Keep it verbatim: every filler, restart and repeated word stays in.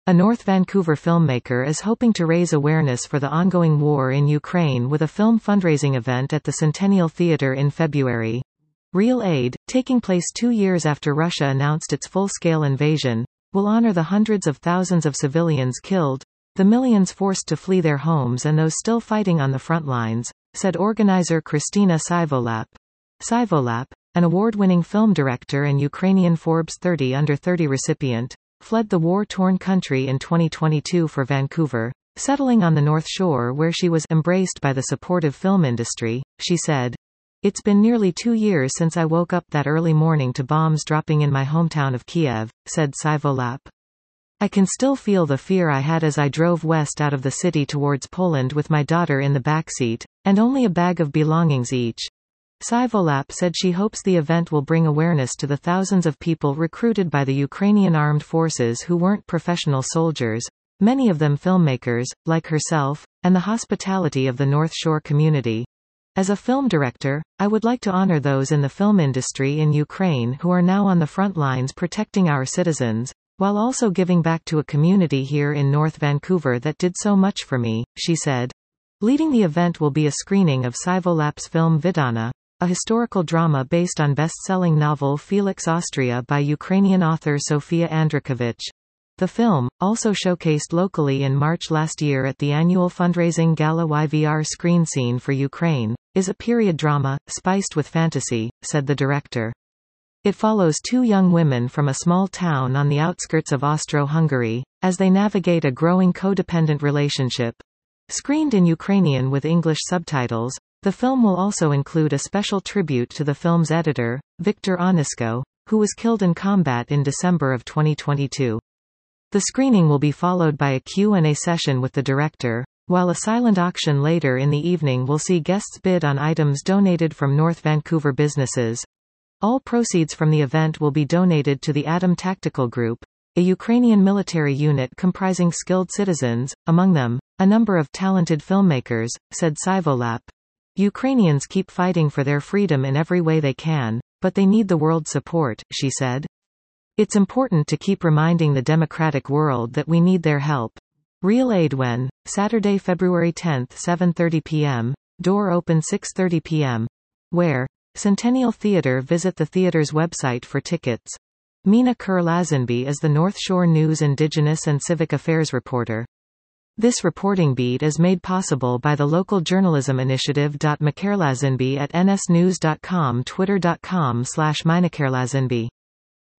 A North Vancouver filmmaker is hoping to raise awareness for the ongoing war in Ukraine with a film fundraising event at the Centennial Theatre in February. Real Aid, taking place two years after Russia announced its full-scale invasion, will honor the hundreds of thousands of civilians killed, the millions forced to flee their homes and those still fighting on the front lines, said organizer Kristina Syvolap. Syvolap, an award-winning film director and Ukrainian Forbes thirty under thirty recipient, fled the war-torn country in twenty twenty-two for Vancouver, settling on the North Shore where she was embraced by the supportive film industry. She said, "It's been nearly two years since I woke up that early morning to bombs dropping in my hometown of Kiev," said Syvolap. "I can still feel the fear I had as I drove west out of the city towards Poland with my daughter in the backseat, and only a bag of belongings each." Syvolap said she hopes the event will bring awareness to the thousands of people recruited by the Ukrainian armed forces who weren't professional soldiers, many of them filmmakers, like herself, and the hospitality of the North Shore community. "As a film director, I would like to honor those in the film industry in Ukraine who are now on the front lines protecting our citizens, while also giving back to a community here in North Vancouver that did so much for me," she said. Leading the event will be a screening of Syvolap's film Vidana, a historical drama based on best-selling novel Felix Austria by Ukrainian author Sofia Andrikhovich. The film, also showcased locally in March last year at the annual fundraising Gala Y V R Screen Scene for Ukraine, is a period drama, spiced with fantasy, said the director. It follows two young women from a small town on the outskirts of Austro-Hungary, as they navigate a growing codependent relationship. Screened in Ukrainian with English subtitles, the film will also include a special tribute to the film's editor, Viktor Onisko, who was killed in combat in December of twenty twenty-two. The screening will be followed by a Q and A session with the director, while a silent auction later in the evening will see guests bid on items donated from North Vancouver businesses. All proceeds from the event will be donated to the Atom Tactical Group, a Ukrainian military unit comprising skilled citizens, among them, a number of talented filmmakers, said Syvolap. "Ukrainians keep fighting for their freedom in every way they can, but they need the world's support," she said. "It's important to keep reminding the democratic world that we need their help." Real Aid when, Saturday, February tenth, seven thirty p m, door open six thirty p m Where? Centennial Theatre. Visit the theatre's website for tickets. Mina Kerr-Lazenby is the North Shore News Indigenous and Civic Affairs reporter. This reporting beat is made possible by the local journalism initiative. Mina Kerr-Lazenby at n s news dot com, twitter dot com slash Mina Kerr-Lazenby.